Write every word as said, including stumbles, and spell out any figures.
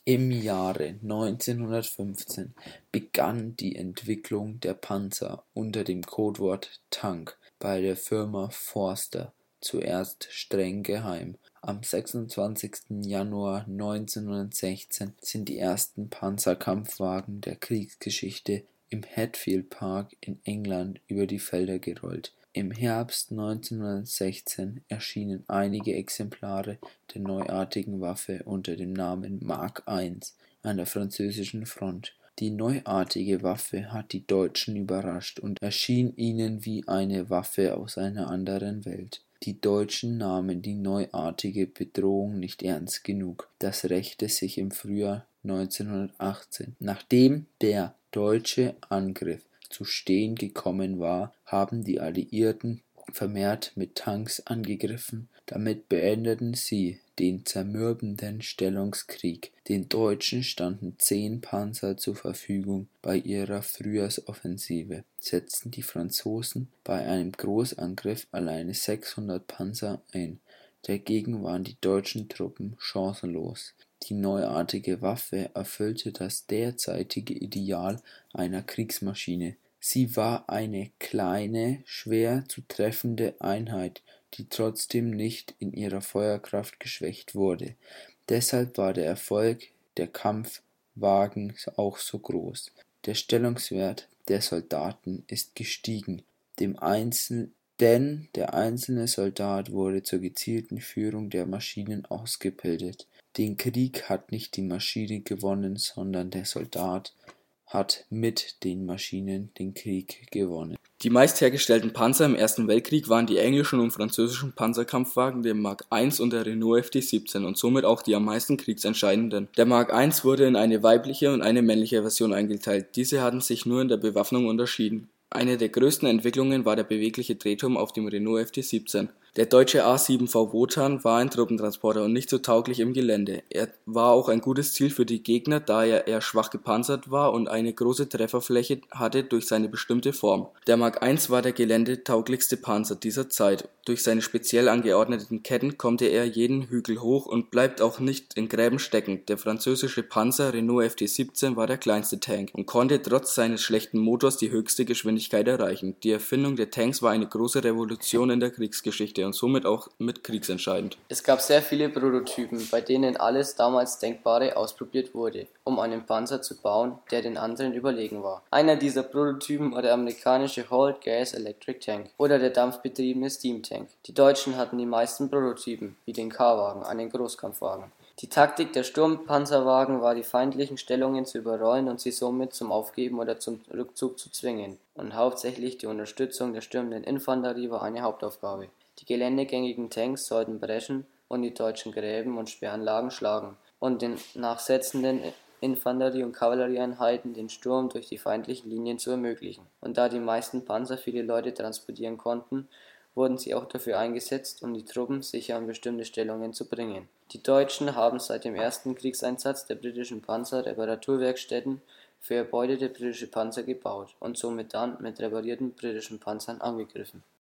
Im Jahre neunzehnhundertfünfzehn begann die Entwicklung der Panzer unter dem Codewort Tank bei der Firma Forster, zuerst streng geheim. Am sechsundzwanzigsten Januar neunzehnhundertsechzehn sind die ersten Panzerkampfwagen der Kriegsgeschichte im Hatfield Park in England über die Felder gerollt. Im Herbst neunzehnhundertsechzehn erschienen einige Exemplare der neuartigen Waffe unter dem Namen Mark eins an der französischen Front. Die neuartige Waffe hat die Deutschen überrascht und erschien ihnen wie eine Waffe aus einer anderen Welt. Die Deutschen nahmen die neuartige Bedrohung nicht ernst genug. Das rächte sich im Frühjahr neunzehnhundertachtzehn. Nachdem der deutsche Angriff zu stehen gekommen war, haben die Alliierten vermehrt mit Tanks angegriffen. Damit beendeten sie den zermürbenden Stellungskrieg. Den Deutschen standen zehn Panzer zur Verfügung. Bei ihrer Frühjahrsoffensive setzten die Franzosen bei einem Großangriff alleine sechshundert Panzer ein. Dagegen waren die deutschen Truppen chancenlos. Die neuartige Waffe erfüllte das derzeitige Ideal einer Kriegsmaschine. Sie war eine kleine, schwer zu treffende Einheit, die trotzdem nicht in ihrer Feuerkraft geschwächt wurde. Deshalb war der Erfolg der Kampfwagen auch so groß. Der Stellungswert der Soldaten ist gestiegen, dem Einzel denn der einzelne Soldat wurde zur gezielten Führung der Maschinen ausgebildet. Den Krieg hat nicht die Maschine gewonnen, sondern der Soldat hat mit den Maschinen den Krieg gewonnen. Die meist hergestellten Panzer im Ersten Weltkrieg waren die englischen und französischen Panzerkampfwagen, der Mark eins und der Renault F D siebzehn und somit auch die am meisten kriegsentscheidenden. Der Mark eins wurde in eine weibliche und eine männliche Version eingeteilt. Diese hatten sich nur in der Bewaffnung unterschieden. Eine der größten Entwicklungen war der bewegliche Drehturm auf dem Renault F D siebzehn. Der deutsche A sieben V Wotan war ein Truppentransporter und nicht so tauglich im Gelände. Er war auch ein gutes Ziel für die Gegner, da er eher schwach gepanzert war und eine große Trefferfläche hatte durch seine bestimmte Form. Der Mark eins war der geländetauglichste Panzer dieser Zeit. Durch seine speziell angeordneten Ketten konnte er jeden Hügel hoch und bleibt auch nicht in Gräben stecken. Der französische Panzer Renault F D siebzehn war der kleinste Tank und konnte trotz seines schlechten Motors die höchste Geschwindigkeit erreichen. Die Erfindung der Tanks war eine große Revolution in der Kriegsgeschichte und somit auch mit kriegsentscheidend. Es gab sehr viele Prototypen, bei denen alles damals Denkbare ausprobiert wurde, um einen Panzer zu bauen, der den anderen überlegen war. Einer dieser Prototypen war der amerikanische Holt Gas Electric Tank oder der dampfbetriebene Steam Tank. Die Deutschen hatten die meisten Prototypen, wie den K-Wagen, einen Großkampfwagen. Die Taktik der Sturmpanzerwagen war, die feindlichen Stellungen zu überrollen und sie somit zum Aufgeben oder zum Rückzug zu zwingen, und hauptsächlich die Unterstützung der stürmenden Infanterie war eine Hauptaufgabe. Die geländegängigen Tanks sollten brechen und die deutschen Gräben und Sperranlagen schlagen und den nachsetzenden Infanterie- und Kavallerieeinheiten den Sturm durch die feindlichen Linien zu ermöglichen. Und da die meisten Panzer viele Leute transportieren konnten, wurden sie auch dafür eingesetzt, um die Truppen sicher an bestimmte Stellungen zu bringen. Die Deutschen haben seit dem ersten Kriegseinsatz der britischen Panzer Reparaturwerkstätten für erbeutete britische Panzer gebaut und somit dann mit reparierten britischen Panzern angegriffen.